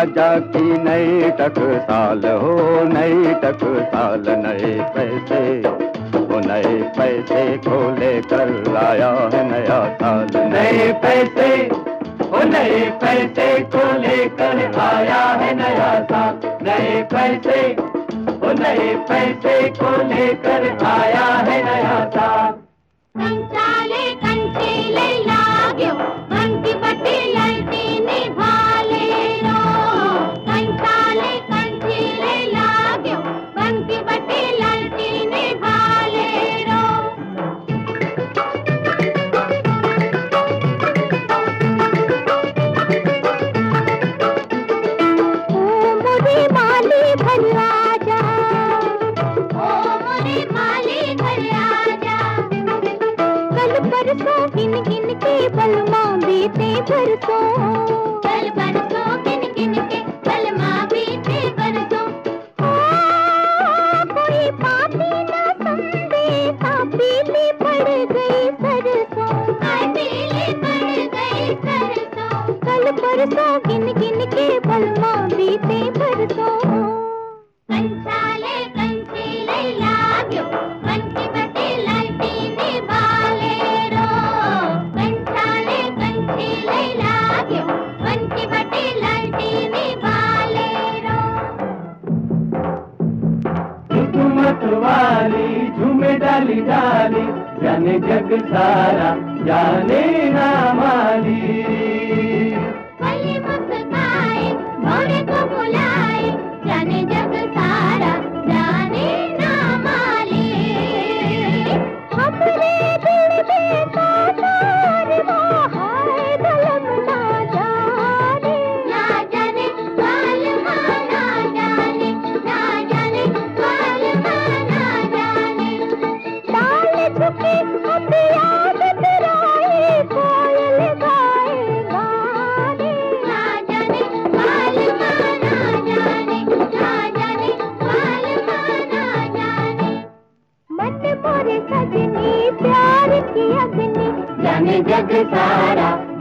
राजा की नई टकसाल हो, नई टकसाल। नए पैसे, वो नए पैसे को लेकर आया है नया साल। नए पैसे, वो नए पैसे को लेकर आया है नया साल। नए पैसे, वो नए पैसे को लेकर आया है नया साल। कंचाले कंचीले लाग्यो, मंकी बटी ललटीनी भाले रो। कंचाले कंचीले लाग्यो, मंकी बटी ललटीनी भाले रो। ओ मुरी माली घर आजा, ओ मुरी माली घर आजा। कल परसों गिन गिन के बलमा बीते बरसों, कल परसों गिन गिन के बलमा बीते बरसों। कोई पापी न समझे, पीली पड़ गई सरसों, पीली पड़ गई सरसों। कल परसों गिन गिन के बलमा बीते बरसों। कंचाले कंचीले लाग्यो, मंकी बटी ललटीनी भाले रो। कंचाले कंचीले लाग्यो, मंकी बटी ललटीनी भाले रो। हुकूमत वाली झूमे डाली डाली, जाने जग सारा जाने ना माली। गली मुस्काए मोरे को बुलाए, जाने जग सारा जाने ना माली। हमरे दिल में तार वो हाय दलम ना जाने, ना जाने कालमा ना जाने, ना जाने कालमा ना जाने। डाल झुके अब याद तेराए, कोयल गाए गाने। ना जाने कालमा ना जाने, ना जाने कालमा ना जाने। मन मोरे सजनी प्यार की अग्नि, जाने जग सारा